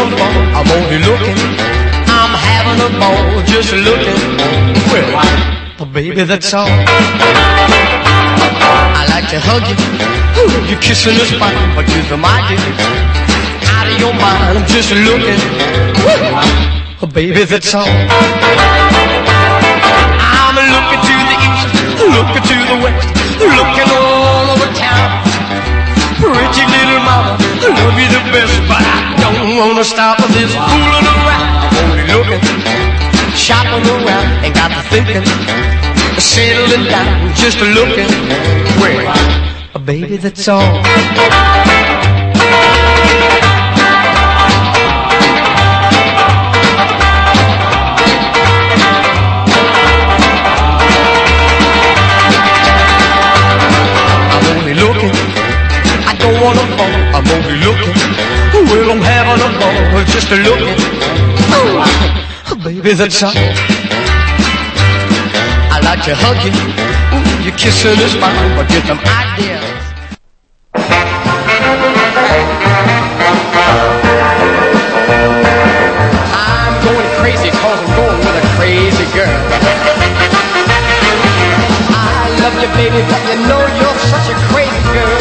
a ball, I'm only looking. I'm having a ball just looking. Well, baby, that's all. I like to hug you. You're kissing the spot, but you're the my dear. Out of your mind, I'm just looking. Baby, that's all. I'm looking to the east, looking to the west, looking all over town. Pretty little mama, I love you the best, but I don't wanna stop this fooling around. I'm only looking, shopping around, ain't got to thinking, settling down, just looking. Well, baby, that's all. Don't wanna fall, I'm only looking. Well, I'm having a ball, just a looking. Oh, baby, that's all. I like to hug you. Ooh, you're kissing the spot, but get some ideas. I'm going crazy 'cause I'm going with a crazy girl. I love you, baby, but you know you're such a crazy girl.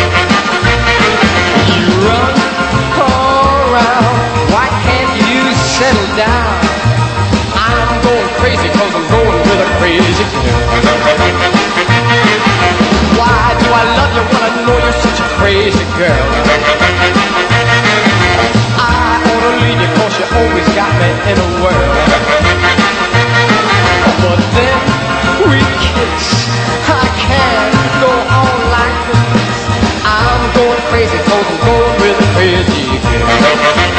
Run around, why can't you settle down? I'm going crazy 'cause I'm going with a crazy girl. Why do I love you when I know you're such a crazy girl? I ought to leave you 'cause you always got me in a whirl. But then we kiss, I can't go on like this. I'm going crazy 'cause I'm going with a crazy girl.